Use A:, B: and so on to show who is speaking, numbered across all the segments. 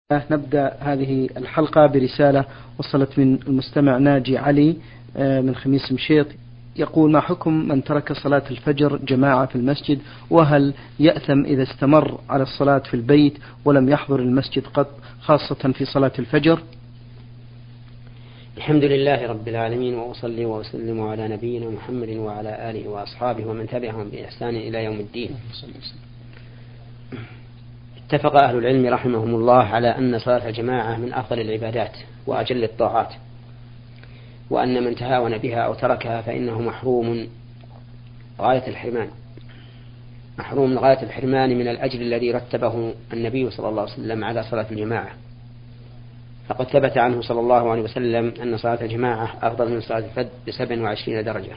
A: نبدأ هذه الحلقة برسالة وصلت من المستمع ناجي علي من خميس مشيط، يقول: ما حكم من ترك صلاة الفجر جماعة في المسجد، وهل يأثم إذا استمر على الصلاة في البيت ولم يحضر المسجد قط، خاصة في صلاة الفجر؟
B: الحمد لله رب العالمين، وأصلي وأسلم على نبينا محمد وعلى آله وأصحابه ومن تبعهم بإحسان إلى يوم الدين. اتفق أهل العلم رحمهم الله على أن صلاة الجماعة من أفضل العبادات وأجل الطاعات، وأن من تهاون بها أو تركها فإنه محروم غاية الحرمان من الأجر الذي رتبه النبي صلى الله عليه وسلم على صلاة الجماعة. فقد ثبت عنه صلى الله عليه وسلم أن صلاة الجماعة أفضل من صلاة الفرد ب27 درجة.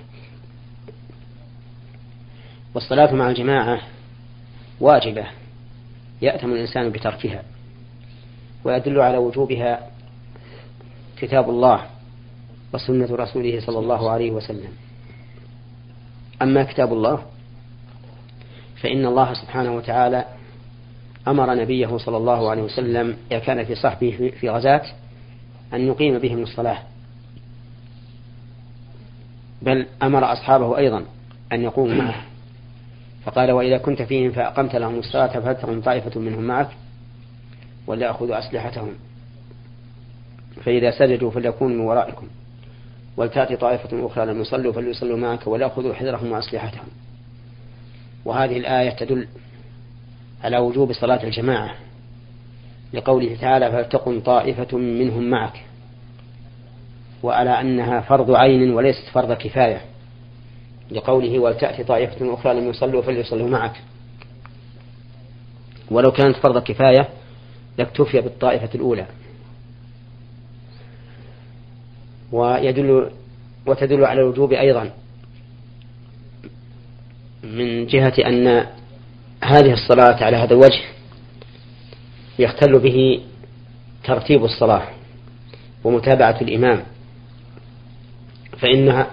B: والصلاة مع الجماعة واجبة يأثم الإنسان بتركها، ويدل على وجوبها كتاب الله وسنة رسوله صلى الله عليه وسلم. أما كتاب الله فإن الله سبحانه وتعالى أمر نبيه صلى الله عليه وسلم إذا كان في صحبه في غزاة أن يقيم بهم الصلاة، بل أمر أصحابه أيضا أن يقوموا معه، فقال: وإذا كنت فيهم فأقمت لهم الصلاة فلتقم طائفة منهم معك وليأخذوا أسلحتهم، فإذا سجدوا فليكونوا من ورائكم، ولتأتي طائفة أخرى لم يصلوا فليصلوا معك وليأخذوا حذرهم وأسلحتهم. وهذه الآية تدل على وجوب صلاة الجماعة، لقوله تعالى: فلتقم طائفة منهم معك، وعلى أنها فرض عين وليست فرض كفاية، لقوله: ولتأتي طائفة أخرى لم يصلوا فليصلوا معك. ولو كانت فرض كفاية لاكتفي بالطائفة الأولى. وتدل على الوجوب أيضا من جهة أن هذه الصلاة على هذا الوجه يختل به ترتيب الصلاة ومتابعة الإمام، فإنها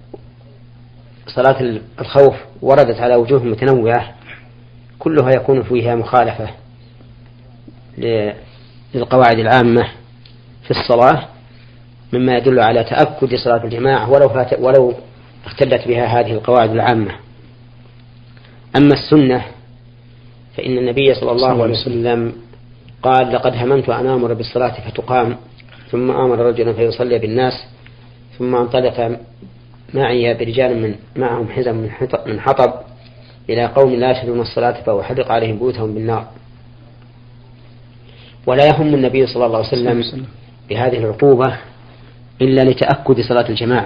B: صلاة الخوف وردت على وجوه متنوعة كلها يكون فيها مخالفة للقواعد العامة في الصلاة، مما يدل على تأكد صلاة الجماعة ولو اختلت بها هذه القواعد العامة. أما السنة فإن النبي صلى الله عليه وسلم قال: لقد هممت أن آمر بالصلاة فتقام، ثم آمر رجلا فيصلي بالناس، ثم انطلق معي برجال معهم حزم من حطب إلى قوم لا يشهدون الصلاة فأحرق عليهم بيوتهم بالنار. ولا يهم النبي صلى الله عليه وسلم بهذه العقوبة إلا لتأكد صلاة الجماعة.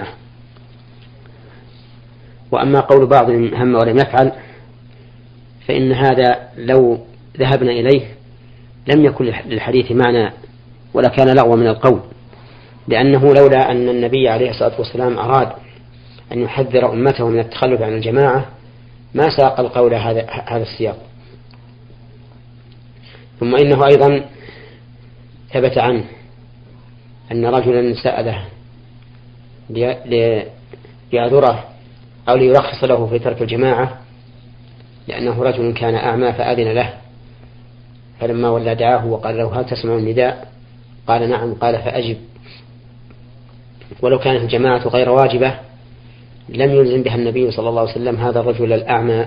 B: وأما قول بعضهم هم ولم يفعل فإن هذا لو ذهبنا إليه لم يكن للحديث معنى ولا كان لغوا من القول، لأنه لولا أن النبي عليه الصلاة والسلام أراد أن يحذر أمته من التخلف عن الجماعة ما ساق القول هذا السياق. ثم إنه أيضا ثبت عنه أن رجلا سأله ليعذره أو ليرخص له في ترك الجماعة، لأنه رجل كان أعمى فأذن له، فلما ولى دعاه وقال له: هل تسمع النداء؟ قال: نعم. قال: فأجب. ولو كانت الجماعة غير واجبة لم يلزم بها النبي صلى الله عليه وسلم هذا الرجل الأعمى.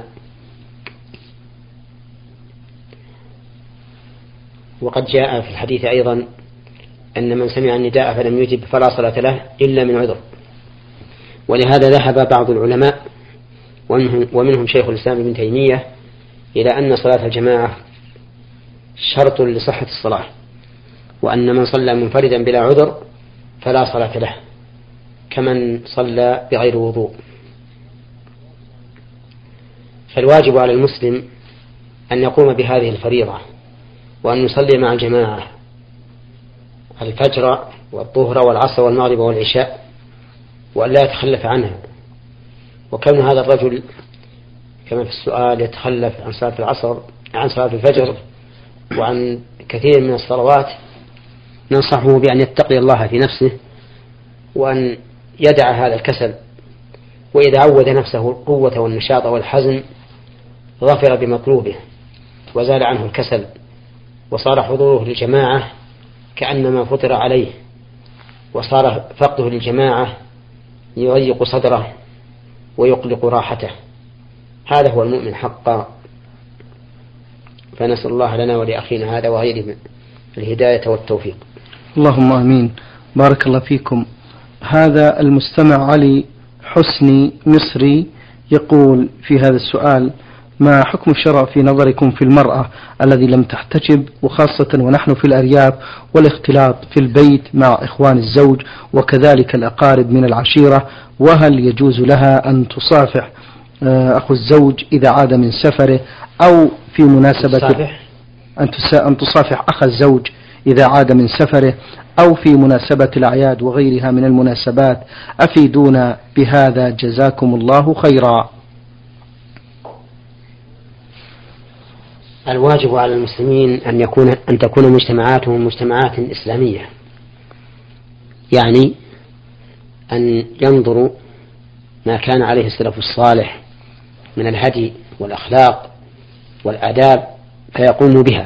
B: وقد جاء في الحديث أيضا أن من سمع النداء فلم يجب فلا صلاة له إلا من عذر. ولهذا ذهب بعض العلماء ومنهم شيخ الإسلام ابن تيمية إلى أن صلاة الجماعة شرط لصحة الصلاة، وأن من صلى منفردا بلا عذر فلا صلاة له كمن صلى بغير وضوء. فالواجب على المسلم أن يقوم بهذه الفريضة، وأن يصلي مع الجماعة الفجر والظهر والعصر والمغرب والعشاء، وأن لا يتخلف عنها. وكون هذا الرجل كما في السؤال يتخلف عن صلاة العصر عن صلاة الفجر وعن كثير من الصلوات، ننصحه بأن يتقي الله في نفسه وأن يدع هذا الكسل، وإذا عود نفسه القوة والنشاط والحزم ظفر بمطلوبه وزال عنه الكسل، وصار حضوره للجماعة كأنما فطر عليه وصار فقده للجماعة يضيق صدره ويقلق راحته. هذا هو المؤمن حقا. فنسأل الله لنا ولأخينا هذا وغيره الهداية والتوفيق.
A: اللهم آمين. بارك الله فيكم. هذا المستمع علي حسني مصري يقول في هذا السؤال: ما حكم الشرع في نظركم في المرأة الذي لم تحتجب، وخاصة ونحن في الأرياف، والاختلاط في البيت مع إخوان الزوج وكذلك الأقارب من العشيرة، وهل يجوز لها أن تصافح أخو الزوج إذا عاد من سفره، أو في مناسبة أن تصافح أخ الزوج إذا عاد من سفره، أو في مناسبة الأعياد وغيرها من المناسبات؟ أفيدونا بهذا جزاكم الله خيرا.
B: الواجب على المسلمين أن تكون مجتمعاتهم مجتمعات إسلامية، يعني أن ينظروا ما كان عليه السلف الصالح من الهدي والأخلاق والآداب فيقوموا بها،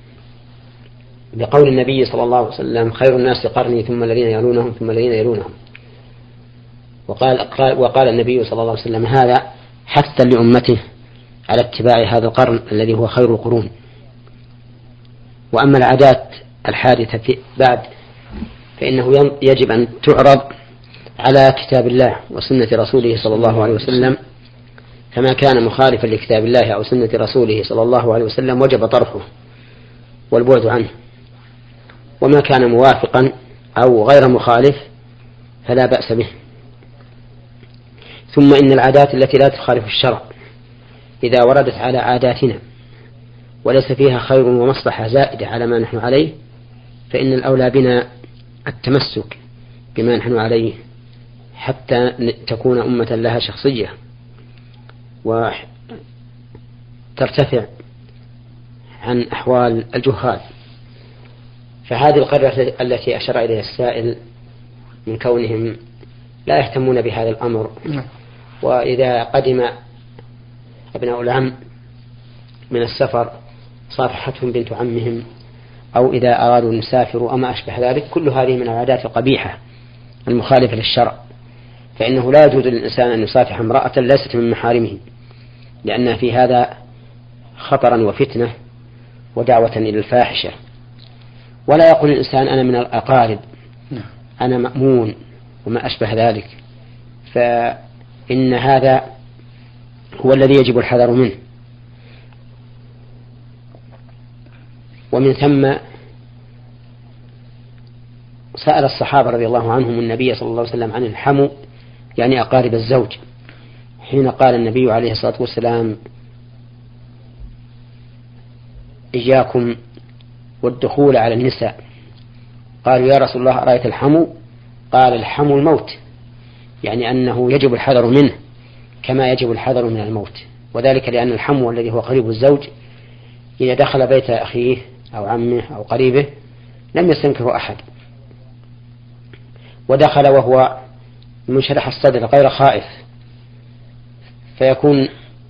B: بقول النبي صلى الله عليه وسلم: خير الناس قرني ثم الذين يلونهم ثم الذين يلونهم. وقال النبي صلى الله عليه وسلم هذا حثا لأمته على اتباع هذا القرن الذي هو خير القرون. وأما العادات الحادثة بعد فإنه يجب أن تعرض على كتاب الله وسنة رسوله صلى الله عليه وسلم، فما كان مخالفا لكتاب الله أو سنة رسوله صلى الله عليه وسلم وجب طرحه والبعد عنه، وما كان موافقا أو غير مخالف فلا بأس به. ثم إن العادات التي لا تخالف الشرع إذا وردت على عاداتنا وليس فيها خير ومصلحة زائدة على ما نحن عليه فإن الأولى بنا التمسك بما نحن عليه حتى تكون أمة لها شخصية وترتفع عن أحوال الجهال. فهذه القرية التي أشار إليها السائل من كونهم لا يهتمون بهذا الأمر، وإذا قدم ابناء العم من السفر صافحتهم بنت عمهم، أو إذا أرادوا أن يسافروا أو ما أشبه ذلك، كل هذه من العادات القبيحة المخالفة للشرع، فإنه لا يجوز للإنسان أن يصافح امرأة ليست من محارمه، لأن في هذا خطرا وفتنة ودعوة إلى الفاحشة. ولا يقول الإنسان أنا من الأقارب، أنا مأمون وما أشبه ذلك، فإن هذا هو الذي يجب الحذر منه. ومن ثم سأل الصحابة رضي الله عنهم النبي صلى الله عليه وسلم عن الحمو، يعني أقارب الزوج، حين قال النبي عليه الصلاة والسلام: إياكم والدخول على النساء. قالوا: يا رسول الله أرأيت الحمو؟ قال: الحمو الموت، يعني أنه يجب الحذر منه كما يجب الحذر من الموت، وذلك لأن الحمو الذي هو قريب الزوج إذا دخل بيت أخيه أو عمه أو قريبه لم يستنكره أحد، ودخل وهو منشرح الصدر غير خائف، فيكون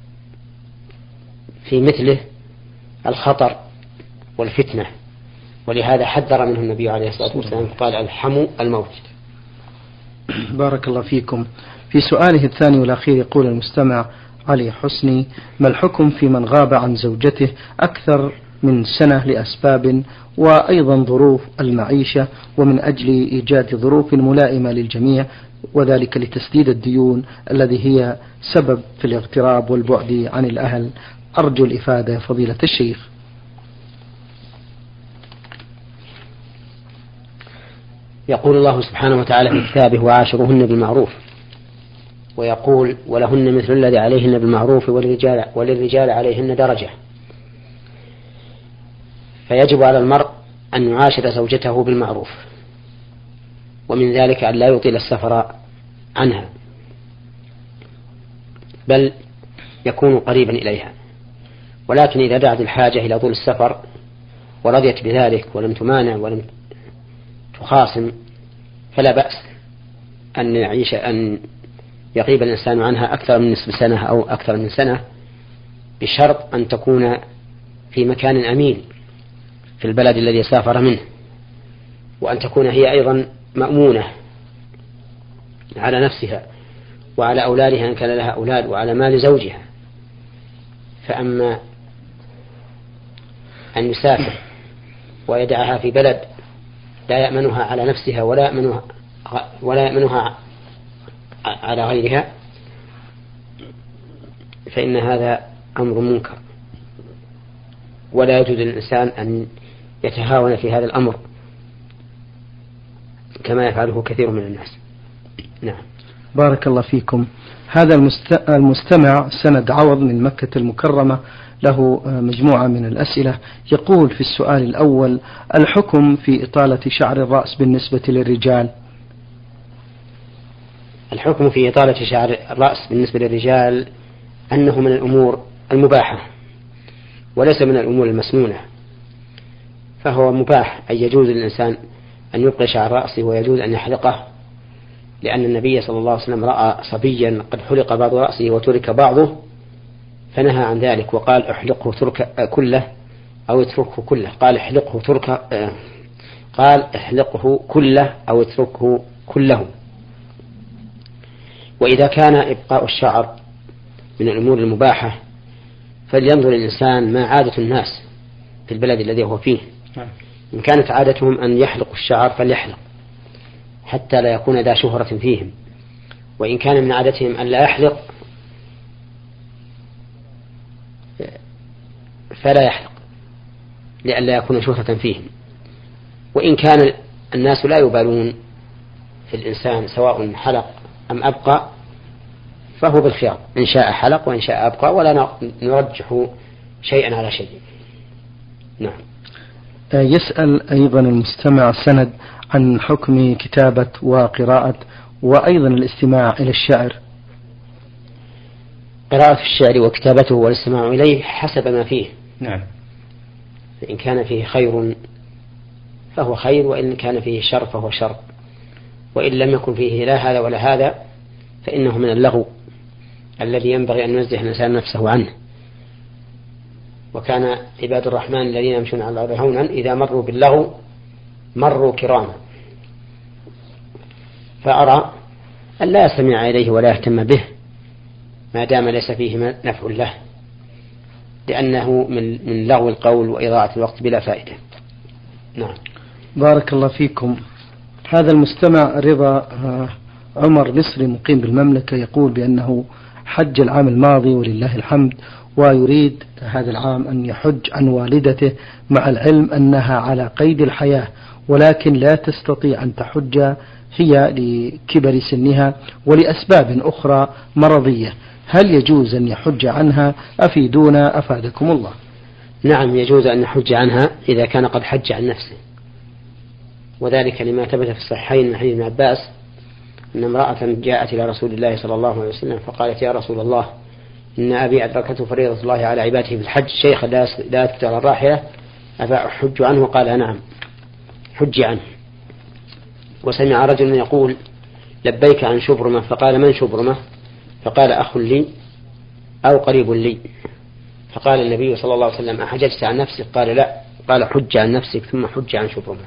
B: في مثله الخطر والفتنة، ولهذا حذر منه النبي عليه الصلاة والسلام قال: الحمو الموت.
A: بارك الله فيكم. في سؤاله الثاني والأخير يقول المستمع علي حسني: ما الحكم في من غاب عن زوجته أكثر من سنة لأسباب وأيضا ظروف المعيشة، ومن أجل إيجاد ظروف ملائمة للجميع، وذلك لتسديد الديون الذي هي سبب في الاغتراب والبعد عن الأهل؟ أرجو الإفادة فضيلة الشيخ.
B: يقول الله سبحانه وتعالى في كتابه: وعاشروهن بالمعروف، ويقول: ولهن مثل الذي عليهن بالمعروف وللرجال عليهن درجة. فيجب على المرء أن يعاشر زوجته بالمعروف، ومن ذلك أن لا يطيل السفر عنها، بل يكون قريبا إليها. ولكن إذا دعت الحاجة إلى طول السفر ورضيت بذلك ولم تمانع ولم تخاصم فلا بأس أن يغيب الإنسان عنها أكثر من نصف سنة أو أكثر من سنة، بشرط أن تكون في مكان أمين في البلد الذي سافر منه، وأن تكون هي أيضا مأمونة على نفسها وعلى أولادها إن كان لها أولاد وعلى مال زوجها. فأما أن يسافر ويدعها في بلد لا يأمنها على نفسها ولا يأمنها على غيرها فإن هذا أمر منكر، ولا يجوز للإنسان أن يتهاون في هذا الأمر كما يفعله كثير من الناس. نعم.
A: بارك الله فيكم. هذا المستمع سند عوض من مكة المكرمة له مجموعة من الأسئلة. يقول في السؤال الأول: الحكم في إطالة شعر الرأس بالنسبة للرجال؟
B: الحكم في إطالة شعر الرأس بالنسبة للرجال أنه من الأمور المباحة وليس من الأمور المسنونة، فهو مباح أن يجوز للإنسان أن يبقي شعر رأسه ويجوز أن يحلقه، لأن النبي صلى الله عليه وسلم رأى صبيا قد حلق بعض رأسه وترك بعضه فنهى عن ذلك وقال احلقه كله أو اتركه كله. قال احلقه كله أو اتركه كله. وإذا كان إبقاء الشعر من الأمور المباحة فلينظر الإنسان ما عادة الناس في البلد الذي هو فيه. إن كانت عادتهم أن يحلقوا الشعر فليحلق حتى لا يكون ذا شهرة فيهم، وإن كان من عادتهم أن لا يحلق فلا يحلق لئلا يكون شهرة فيهم. وإن كان الناس لا يبالون في الإنسان سواء حلق أم أبقى فهو بالخيار، إن شاء حلق وإن شاء أبقى، ولا نرجح شيئا على شيء. نعم.
A: يسأل أيضا المستمع سند عن حكم كتابة وقراءة وأيضا الاستماع إلى الشعر.
B: قراءة الشعر وكتابته والاستماع إليه حسب ما فيه.
A: نعم.
B: إن كان فيه خير فهو خير، وإن كان فيه شر فهو شر، وإن لم يكن فيه لا هذا ولا هذا فإنه من اللغو الذي ينبغي أن ينزه الإنسان نفسه عنه. وكان عباد الرحمن الذين يمشون على الأرض هونا إذا مروا باللغو مروا كراما. فأرى أن لا يستمع إليه ولا يهتم به ما دام ليس فيه نفع له، لأنه من لغو القول وإضاعة الوقت بلا فائدة. نعم.
A: بارك الله فيكم. هذا المستمع رضا عمر مصري مقيم بالمملكة يقول بأنه حج العام الماضي ولله الحمد، ويريد هذا العام أن يحج عن والدته مع العلم أنها على قيد الحياة ولكن لا تستطيع أن تحج هي لكبر سنها ولأسباب أخرى مرضية. هل يجوز أن يحج عنها؟ أفيدونا أفادكم الله.
B: نعم، يجوز أن يحج عنها إذا كان قد حج عن نفسه، وذلك لما ثبت في الصحيحين من حديث ابن عباس أن امرأة جاءت إلى رسول الله صلى الله عليه وسلم فقالت: يا رسول الله، إن أبي أدركته فريضة الله على عباده في الحج شيخا لا يثبت على الراحلة أفأحج عنه؟ قال: نعم، حج عنه. وسمع رجل يقول: لبيك عن شبرمة، فقال: من شبرمة؟ فقال: أخ لي أو قريب لي. فقال النبي صلى الله عليه وسلم: أحججت عن نفسك؟ قال: لا. قال: حج عن نفسك ثم حج عن شبرمة.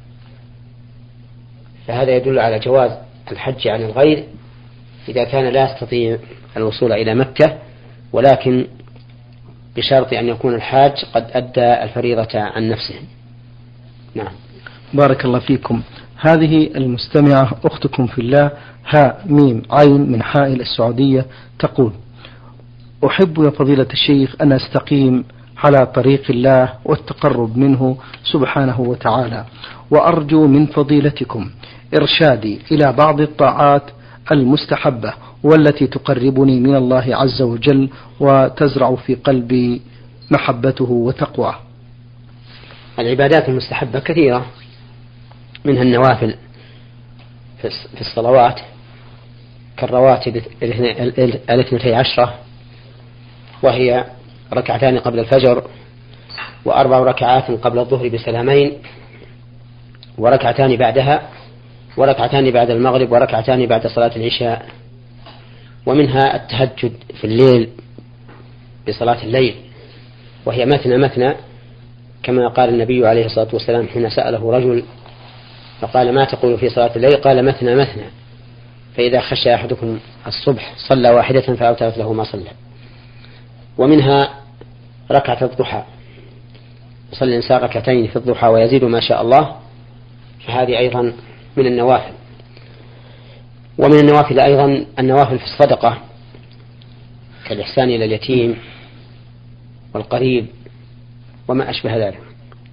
B: فهذا يدل على جواز الحج عن الغير إذا كان لا يستطيع الوصول إلى مكة، ولكن بشرط أن يكون الحاج قد أدى الفريضة عن نفسه. نعم.
A: بارك الله فيكم. هذه المستمعة أختكم في الله هاء ميم عين من حائل السعودية تقول: أحب يا فضيلة الشيخ أن أستقيم على طريق الله والتقرب منه سبحانه وتعالى، وأرجو من فضيلتكم إرشادي إلى بعض الطاعات المستحبة والتي تقربني من الله عز وجل وتزرع في قلبي محبته وتقواه.
B: العبادات المستحبة كثيرة، منها النوافل في الصلوات كالرواتب 12، وهي ركعتان قبل الفجر، وأربع ركعات قبل الظهر بسلامين، وركعتان بعدها، وركعتان بعد المغرب، وركعتان بعد صلاة العشاء. ومنها التهجد في الليل بصلاة الليل، وهي مثنى مثنى، كما قال النبي عليه الصلاة والسلام حين سأله رجل فقال ما تقول في صلاة الليل؟ قال مثنى مثنى، فإذا خشى أحدكم الصبح صلى واحدة فأوترت له ما صلى. ومنها ركعة الضحى، يصلي الإنسان ركعتين في الضحى ويزيد ما شاء الله، فهذه أيضا من النوافل. ومن النوافل أيضا النوافل في الصدقة كالإحسان إلى اليتيم والقريب وما أشبه ذلك.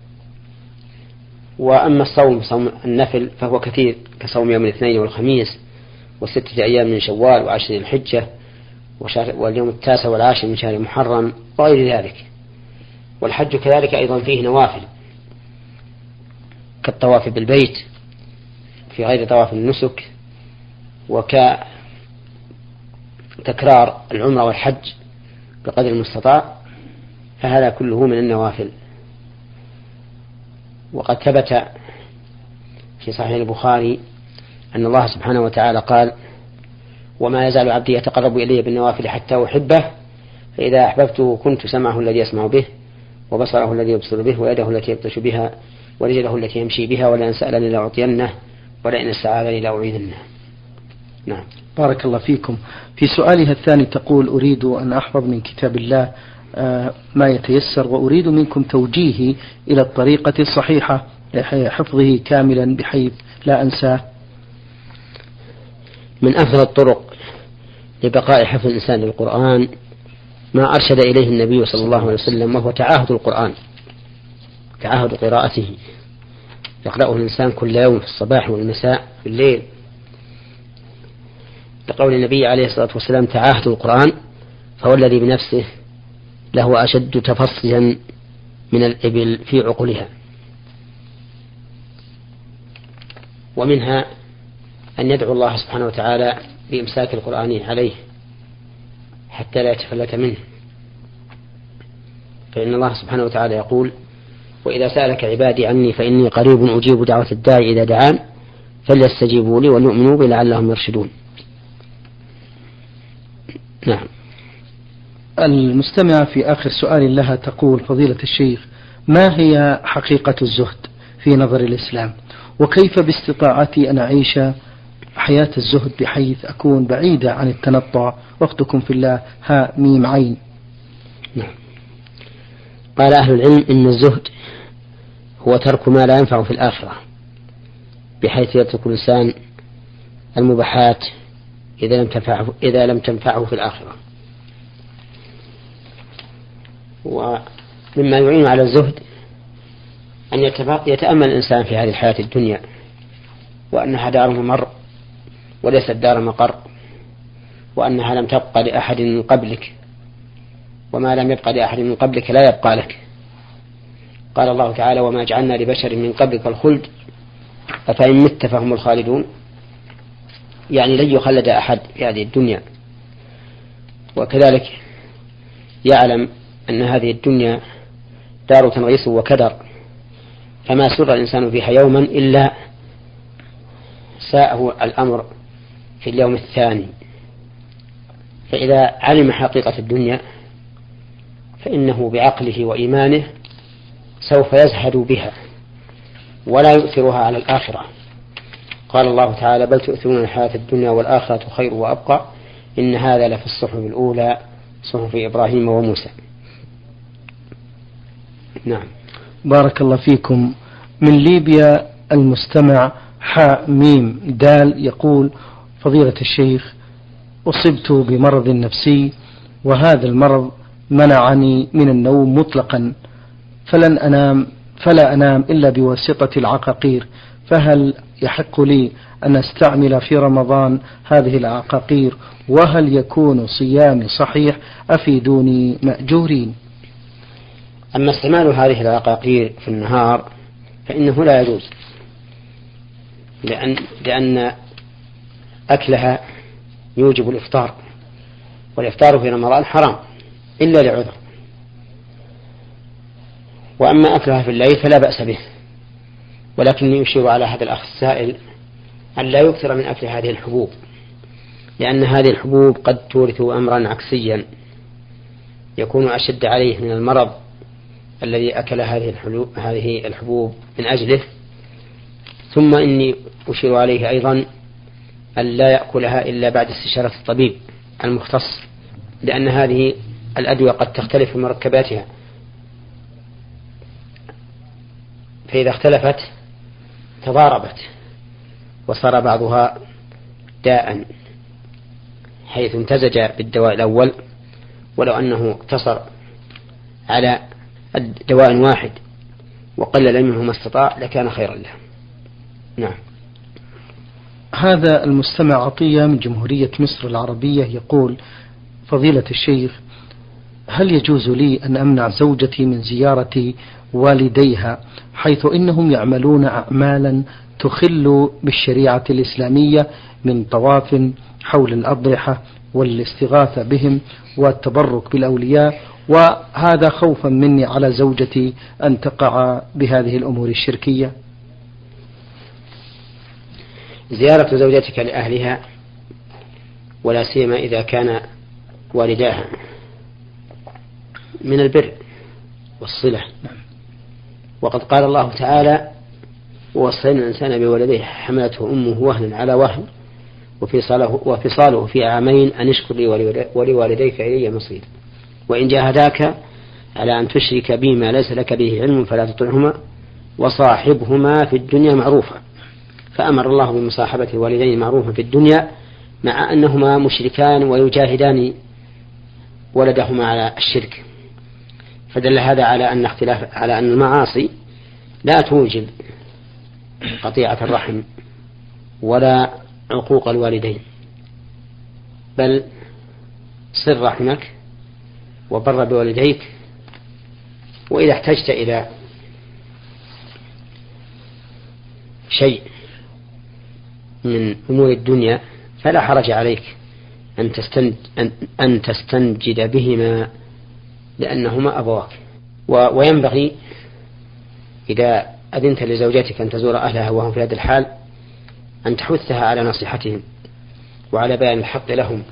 B: وأما الصوم، صوم النفل، فهو كثير كصوم يوم الاثنين والخميس و6 أيام من شوال و10 الحجة واليوم 9 و10 من شهر محرم وغير ذلك. والحج كذلك أيضا فيه نوافل كالطواف بالبيت في غير طواف النسك، وكتكرار العمرة والحج بقدر المستطاع، فهذا كله من النوافل. وقد ثبت في صحيح البخاري أن الله سبحانه وتعالى قال: وما يزال عبدي يتقرب إلي بالنوافل حتى أحبه، فإذا أحببته كنت سمعه الذي يسمع به، وبصره الذي يبصر به، ويده التي يبطش بها، ورجله التي يمشي بها، ولئن سألني لأعطينه، ولئن استعاذني لأعيذنه. نعم.
A: بارك الله فيكم. في سؤالها الثاني تقول: أريد أن أحفظ من كتاب الله ما يتيسر، وأريد منكم توجيهي إلى الطريقة الصحيحة لحفظه كاملا بحيث لا أنساه.
B: من أفضل الطرق لبقاء حفظ الإنسان للقرآن ما أرشد إليه النبي صلى الله عليه وسلم، وهو تعاهد القرآن، تعاهد قراءته، يقرأه الإنسان كل يوم في الصباح والمساء في الليل، لقول النبي عليه الصلاة والسلام: تعاهد القرآن فهو الذي بنفسه له أشد تفصيا من الإبل في عقلها. ومنها أن يدعو الله سبحانه وتعالى بإمساك القرآن عليه حتى لا يتفلت منه، فإن الله سبحانه وتعالى يقول: وإذا سألك عبادي عني فإني قريب أجيب دعوة الداعي إذا دعان فليستجيبوا لي وليؤمنوا بي لعلهم يرشدون. نعم.
A: المستمع في آخر سؤال لها تقول: فضيلة الشيخ، ما هي حقيقة الزهد في نظر الإسلام؟ وكيف باستطاعتي أن أعيش حياة الزهد بحيث أكون بعيدة عن التنطع؟ وقتكم في الله، ها ميم عين.
B: نعم. قال أهل العلم إن الزهد هو ترك ما لا ينفع في الآخرة، بحيث يترك الإنسان المباحات إذا لم تنفعه في الآخرة. ومما يعين على الزهد أن يتأمل الإنسان في هذه الحياة الدنيا، وأنها دار ممر وليست دار مقر، وأنها لم تبقى لأحد من قبلك، وما لم يبقى لأحد من قبلك لا يبقى لك. قال الله تعالى: وما جعلنا لبشر من قبلك الخلد أفإن مت فهم الخالدون، يعني لن يخلد أحد في هذه الدنيا. وكذلك يعلم أن هذه الدنيا دار تنغيص وكدر، فما سر الإنسان فيها يوما إلا ساءه الأمر في اليوم الثاني. فإذا علم حقيقة الدنيا فإنه بعقله وإيمانه سوف يزهد بها ولا يؤثرها على الآخرة. قال الله تعالى: بل تؤثرون الحياة الدنيا والآخرة خير وأبقى إن هذا لفي الصحف الأولى صحف إبراهيم وموسى. نعم.
A: بارك الله فيكم. من ليبيا المستمع حاء ميم دال يقول: فضيلة الشيخ، أصبت بمرض نفسي، وهذا المرض منعني من النوم مطلقا، فلا أنام إلا بواسطة العقاقير، فهل يحق لي أن أستعمل في رمضان هذه العقاقير؟ وهل يكون صيامي صحيح؟ أفيدوني مأجورين.
B: أما استعمال هذه العقاقير في النهار فإنه لا يجوز، لأن أكلها يوجب الإفطار، والإفطار في رمضان حرام إلا لعذر. وأما أكلها في الليل فلا بأس به، ولكني يشير على هذا الأخ السائل أن لا يكثر من أكل هذه الحبوب، لأن هذه الحبوب قد تورث أمرا عكسيا يكون أشد عليه من المرض الذي أكل هذه الحبوب من أجله، ثم إني أشير عليه أيضا أن لا يأكلها إلا بعد استشارة الطبيب المختص، لأن هذه الأدوية قد تختلف في مركباتها، فإذا اختلفت تضاربت وصار بعضها داء حيث امتزج بالدواء الأول، ولو أنه اقتصر على دواء واحد وقلل منه ما استطاع لكان خيرا له. نعم.
A: هذا المستمع عطية من جمهورية مصر العربية يقول: فضيلة الشيخ، هل يجوز لي أن أمنع زوجتي من زيارة والديها حيث إنهم يعملون أعمالا تخل بالشريعة الإسلامية من طواف حول الأضرحة والاستغاثة بهم والتبرك بالأولياء، وهذا خوفا مني على زوجتي أن تقع بهذه الأمور الشركية؟
B: زيارة زوجتك لأهلها ولا سيما إذا كان والداها من البر والصلة، وقد قال الله تعالى: ووصينا الإنسان بولديه حملته أمه وهنا على وهن وفصاله في عامين أن اشكر لي ولوالديك إلي مصير، وإن جاهداك على أن تشرك بي ما ليس لك به علم فلا تطعهما وصاحبهما في الدنيا معروفا. فأمر الله بمصاحبة الوالدين معروفا في الدنيا مع أنهما مشركان ويجاهدان ولدهما على الشرك، فدل هذا على أن المعاصي لا توجب قطيعة الرحم ولا عقوق الوالدين، بل صل رحمك وبر بوالديك، وإذا احتجت إلى شيء من أمور الدنيا فلا حرج عليك أن تستنجد بهما لأنهما أبواك. وينبغي إذا أذنت لزوجتك أن تزور أهلها وهم في هذا الحال أن تحثها على نصيحتهم وعلى بيان الحق لهم،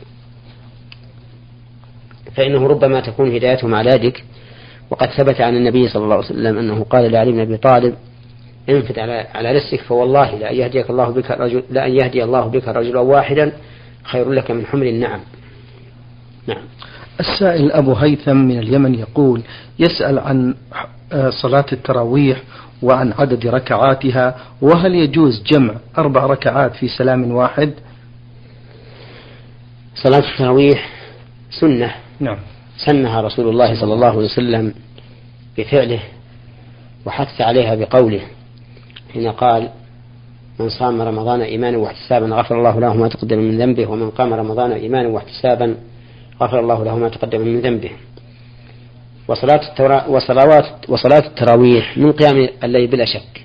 B: فإنه ربما تكون هدايتهم على يدك. وقد ثبت عن النبي صلى الله عليه وسلم أنه قال لعلي بن أبي طالب: انفت على رسك فوالله لأن يهدي الله بك رجلا واحدا خير لك من حمر النعم. نعم.
A: السائل أبو هيثم من اليمن يقول: يسأل عن صلاة التراويح وعن عدد ركعاتها، وهل يجوز جمع 4 ركعات في سلام واحد؟
B: صلاة التراويح سنة،
A: نعم،
B: سنها رسول الله صلى الله عليه وسلم بفعله وحث عليها بقوله حين قال: من صام رمضان إيمانا واحتسابا غفر الله له ما تقدم من ذنبه، ومن قام رمضان إيمانا واحتسابا غفر الله له ما تقدم من ذنبه. وصلاة التراويح من قيام الليل بلا شك.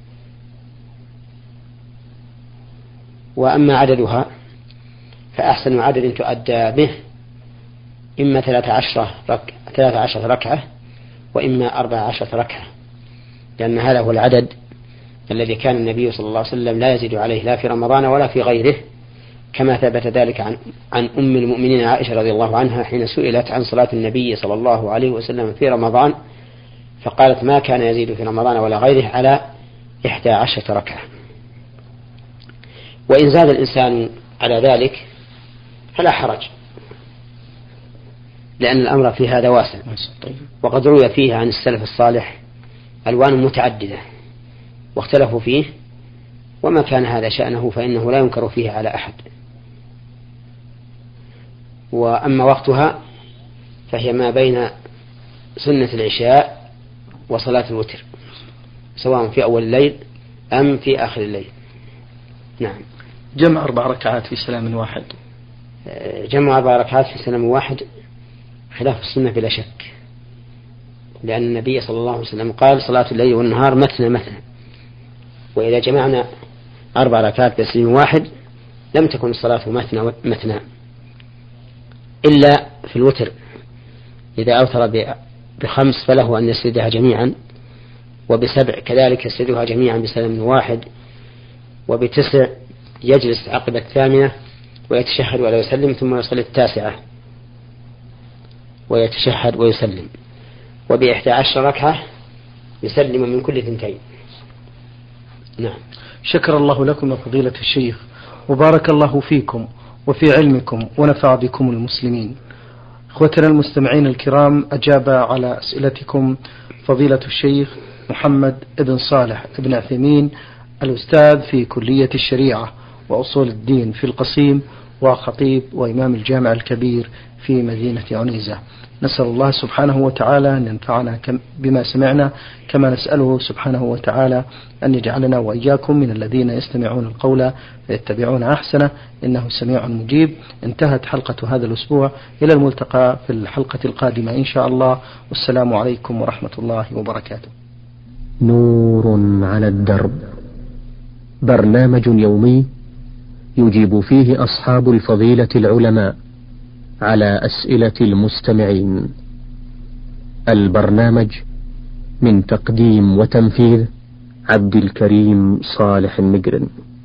B: وأما عددها فأحسن عدد تؤدى به إما 13 ركعة وإما 14 ركعة، لأن هذا هو العدد الذي كان النبي صلى الله عليه وسلم لا يزيد عليه لا في رمضان ولا في غيره، كما ثبت ذلك عن أم المؤمنين عائشة رضي الله عنها حين سئلت عن صلاة النبي صلى الله عليه وسلم في رمضان فقالت: ما كان يزيد في رمضان ولا غيره على 11 ركعة. وإن زاد الإنسان على ذلك فلا حرج، لأن الأمر في هذا واسع، وقد روي فيه عن السلف الصالح ألوان متعددة واختلفوا فيه، وما كان هذا شأنه فإنه لا ينكر فيه على أحد. وأما وقتها فهي ما بين سنة العشاء وصلاة الوتر، سواء في أول الليل أم في آخر الليل. نعم.
A: جمع 4 ركعات في سلام واحد.
B: جمع 4 ركعات في سلام واحد خلاف السنة بلا شك، لأن النبي صلى الله عليه وسلم قال: صلاة الليل والنهار مثنى مثنى. وإذا جمعنا 4 ركعات بسلام واحد لم تكن الصلاة مثنى إلا في الوتر، إذا أوتر ب5 فله أن يسردها جميعا، وب7 كذلك يسردها جميعا بسلام واحد، وب9 يجلس عقب 8 ويتشهد ولا يسلم ثم يصلي 9 ويتشهد ويسلم، وب11 ركعة يسلم من كل 2. نعم.
A: شكر الله لكم يا فضيلة الشيخ، وبارك الله فيكم وفي علمكم ونفع بكم المسلمين. اخوتنا المستمعين الكرام، أجاب على أسئلتكم فضيلة الشيخ محمد بن صالح بن عثيمين، الأستاذ في كلية الشريعة وأصول الدين في القصيم، وخطيب وإمام الجامع الكبير في مدينة عنيزة. نسأل الله سبحانه وتعالى أن ينفعنا بما سمعنا، كما نسأله سبحانه وتعالى أن يجعلنا وإياكم من الذين يستمعون القول فيتبعون أحسنه، إنه سميع مجيب. انتهت حلقة هذا الأسبوع، إلى الملتقى في الحلقة القادمة إن شاء الله، والسلام عليكم ورحمة الله وبركاته.
C: نور على الدرب، برنامج يومي يجيب فيه أصحاب الفضيلة العلماء على أسئلة المستمعين. البرنامج من تقديم وتنفيذ عبد الكريم صالح المقرن.